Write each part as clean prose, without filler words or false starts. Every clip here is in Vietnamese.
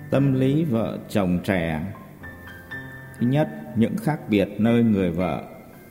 Tâm lý vợ chồng trẻ. Thứ nhất, những khác biệt nơi người vợ.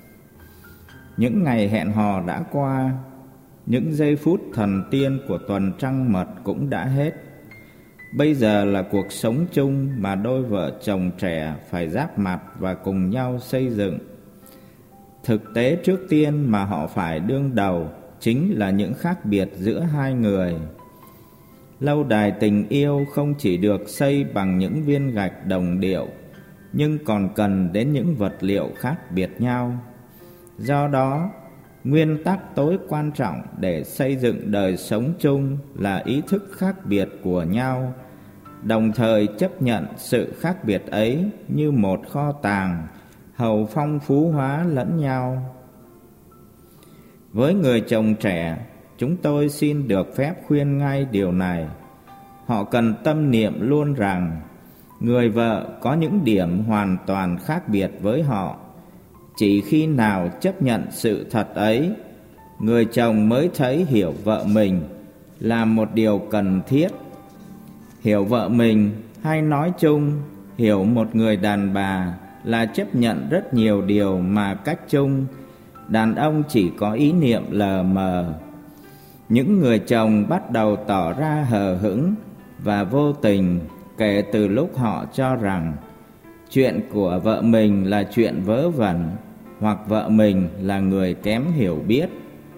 Những ngày hẹn hò đã qua, những giây phút thần tiên của tuần trăng mật cũng đã hết. Bây giờ là cuộc sống chung mà đôi vợ chồng trẻ phải giáp mặt và cùng nhau xây dựng. Thực tế trước tiên mà họ phải đương đầu chính là những khác biệt giữa hai người. Lâu đài tình yêu không chỉ được xây bằng những viên gạch đồng điệu, nhưng còn cần đến những vật liệu khác biệt nhau. Do đó, nguyên tắc tối quan trọng để xây dựng đời sống chung là ý thức khác biệt của nhau, đồng thời chấp nhận sự khác biệt ấy như một kho tàng, hầu phong phú hóa lẫn nhau. Với người chồng trẻ, chúng tôi xin được phép khuyên ngay điều này. Họ cần tâm niệm luôn rằng người vợ có những điểm hoàn toàn khác biệt với họ. Chỉ khi nào chấp nhận sự thật ấy, người chồng mới thấy hiểu vợ mình là một điều cần thiết. Hiểu vợ mình hay nói chung, hiểu một người đàn bà là chấp nhận rất nhiều điều mà cách chung đàn ông chỉ có ý niệm lờ mờ. Những người chồng bắt đầu tỏ ra hờ hững và vô tình kể từ lúc họ cho rằng chuyện của vợ mình là chuyện vớ vẩn, hoặc vợ mình là người kém hiểu biết.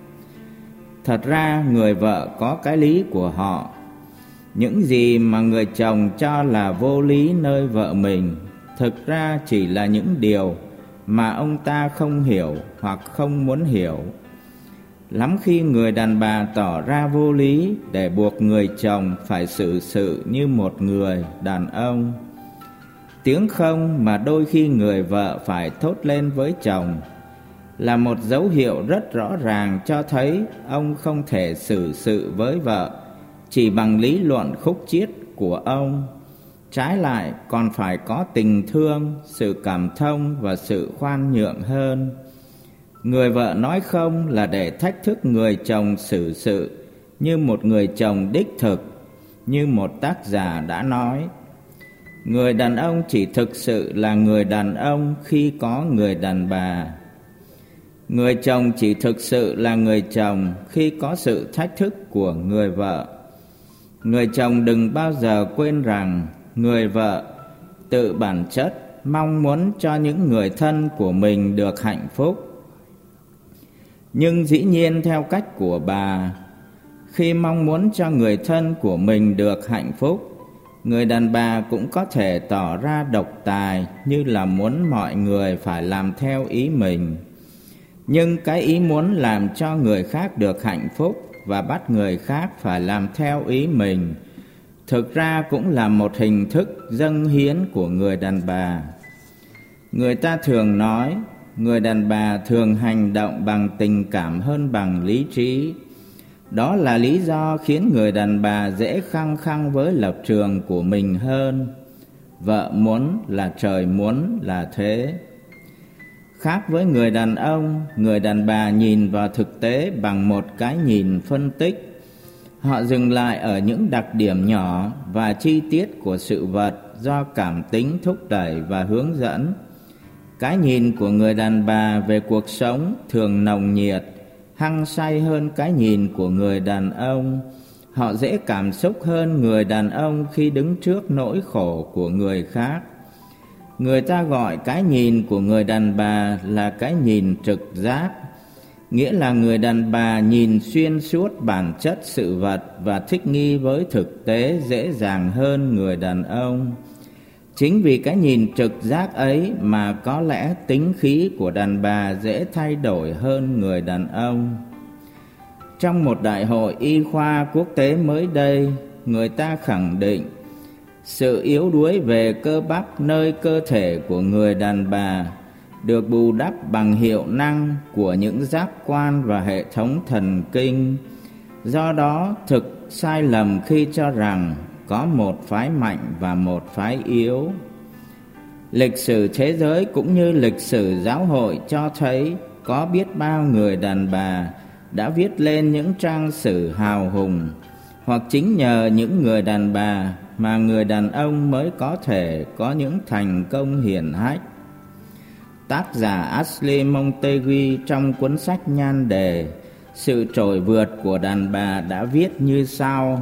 Thật ra người vợ có cái lý của họ. Những gì mà người chồng cho là vô lý nơi vợ mình, thực ra chỉ là những điều mà ông ta không hiểu hoặc không muốn hiểu. Lắm khi người đàn bà tỏ ra vô lý để buộc người chồng phải xử sự như một người đàn ông. Tiếng không mà đôi khi người vợ phải thốt lên với chồng là một dấu hiệu rất rõ ràng cho thấy ông không thể xử sự với vợ chỉ bằng lý luận khúc chiết của ông. Trái lại còn phải có tình thương, sự cảm thông và sự khoan nhượng hơn. Người vợ nói không là để thách thức người chồng xử sự như một người chồng đích thực. Như một tác giả đã nói, người đàn ông chỉ thực sự là người đàn ông khi có người đàn bà. Người chồng chỉ thực sự là người chồng khi có sự thách thức của người vợ. Người chồng đừng bao giờ quên rằng người vợ tự bản chất mong muốn cho những người thân của mình được hạnh phúc. Nhưng dĩ nhiên theo cách của bà, khi mong muốn cho người thân của mình được hạnh phúc, người đàn bà cũng có thể tỏ ra độc tài như là muốn mọi người phải làm theo ý mình. Nhưng cái ý muốn làm cho người khác được hạnh phúc và bắt người khác phải làm theo ý mình thực ra cũng là một hình thức dâng hiến của người đàn bà. Người ta thường nói người đàn bà thường hành động bằng tình cảm hơn bằng lý trí. Đó là lý do khiến người đàn bà dễ khăng khăng với lập trường của mình hơn. Vợ muốn là trời muốn là thế. Khác với người đàn ông, người đàn bà nhìn vào thực tế bằng một cái nhìn phân tích. Họ dừng lại ở những đặc điểm nhỏ và chi tiết của sự vật do cảm tính thúc đẩy và hướng dẫn. Cái nhìn của người đàn bà về cuộc sống thường nồng nhiệt, hăng say hơn cái nhìn của người đàn ông. Họ dễ cảm xúc hơn người đàn ông khi đứng trước nỗi khổ của người khác. Người ta gọi cái nhìn của người đàn bà là cái nhìn trực giác, nghĩa là người đàn bà nhìn xuyên suốt bản chất sự vật và thích nghi với thực tế dễ dàng hơn người đàn ông. Chính vì cái nhìn trực giác ấy mà có lẽ tính khí của đàn bà dễ thay đổi hơn người đàn ông. Trong một đại hội y khoa quốc tế mới đây, người ta khẳng định sự yếu đuối về cơ bắp nơi cơ thể của người đàn bà được bù đắp bằng hiệu năng của những giác quan và hệ thống thần kinh. Do đó, thực sai lầm khi cho rằng có một phái mạnh và một phái yếu. Lịch sử thế giới cũng như lịch sử giáo hội cho thấy có biết bao người đàn bà đã viết lên những trang sử hào hùng, hoặc chính nhờ những người đàn bà mà người đàn ông mới có thể có những thành công hiển hách. Tác giả Ashley Montague trong cuốn sách nhan đề Sự trội vượt của đàn bà đã viết như sau: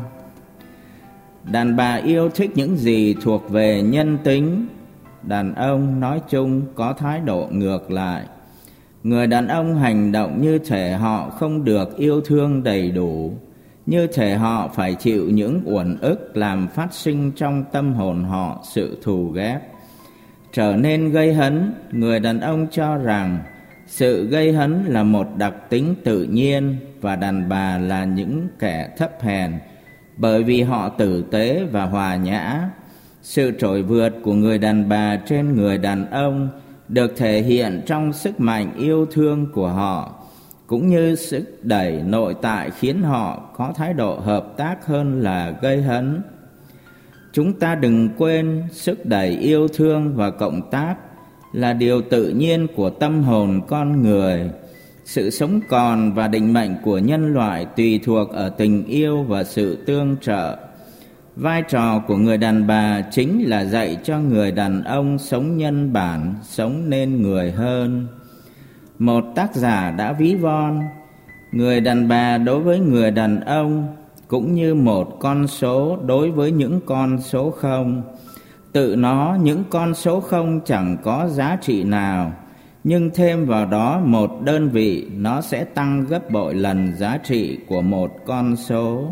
đàn bà yêu thích những gì thuộc về nhân tính. Đàn ông nói chung có thái độ ngược lại. Người đàn ông hành động như thể họ không được yêu thương đầy đủ, như thể họ phải chịu những uẩn ức làm phát sinh trong tâm hồn họ sự thù ghét. Trở nên gây hấn, người đàn ông cho rằng sự gây hấn là một đặc tính tự nhiên và đàn bà là những kẻ thấp hèn bởi vì họ tử tế và hòa nhã. Sự trội vượt của người đàn bà trên người đàn ông được thể hiện trong sức mạnh yêu thương của họ, cũng như sức đẩy nội tại khiến họ có thái độ hợp tác hơn là gây hấn. Chúng ta đừng quên sức đẩy yêu thương và cộng tác là điều tự nhiên của tâm hồn con người. Sự sống còn và định mệnh của nhân loại tùy thuộc ở tình yêu và sự tương trợ. Vai trò của người đàn bà chính là dạy cho người đàn ông sống nhân bản, sống nên người hơn. Một tác giả đã ví von người đàn bà đối với người đàn ông cũng như một con số đối với những con số không. Tự nó, những con số không chẳng có giá trị nào, nhưng thêm vào đó một đơn vị, nó sẽ tăng gấp bội lần giá trị của một con số.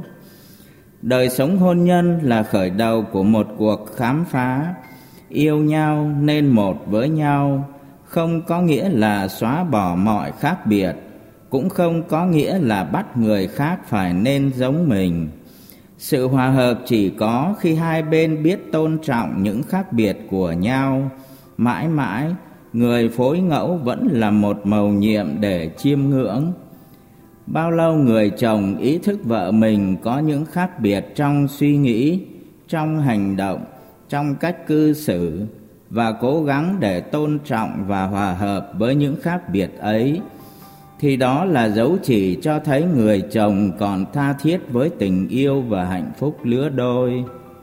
Đời sống hôn nhân là khởi đầu của một cuộc khám phá. Yêu nhau nên một với nhau không có nghĩa là xóa bỏ mọi khác biệt, cũng không có nghĩa là bắt người khác phải nên giống mình. Sự hòa hợp chỉ có khi hai bên biết tôn trọng những khác biệt của nhau. Mãi mãi, người phối ngẫu vẫn là một mầu nhiệm để chiêm ngưỡng. Bao lâu người chồng ý thức vợ mình có những khác biệt trong suy nghĩ, trong hành động, trong cách cư xử, và cố gắng để tôn trọng và hòa hợp với những khác biệt ấy, thì đó là dấu chỉ cho thấy người chồng còn tha thiết với tình yêu và hạnh phúc lứa đôi.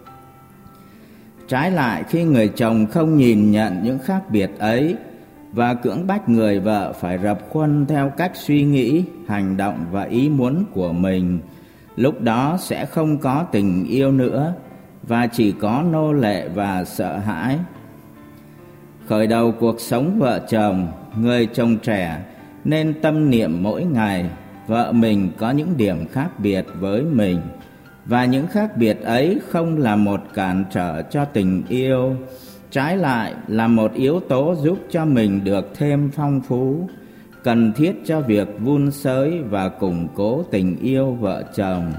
Trái lại, khi người chồng không nhìn nhận những khác biệt ấy và cưỡng bách người vợ phải rập khuân theo cách suy nghĩ, hành động và ý muốn của mình, lúc đó sẽ không có tình yêu nữa và chỉ có nô lệ và sợ hãi. Khởi đầu cuộc sống vợ chồng, người chồng trẻ nên tâm niệm mỗi ngày vợ mình có những điểm khác biệt với mình, và những khác biệt ấy không là một cản trở cho tình yêu, trái lại là một yếu tố giúp cho mình được thêm phong phú, cần thiết cho việc vun sới và củng cố tình yêu vợ chồng.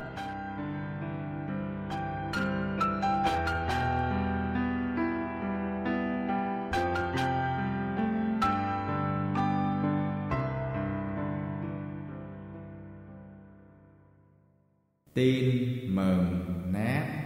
Tin mừng nét.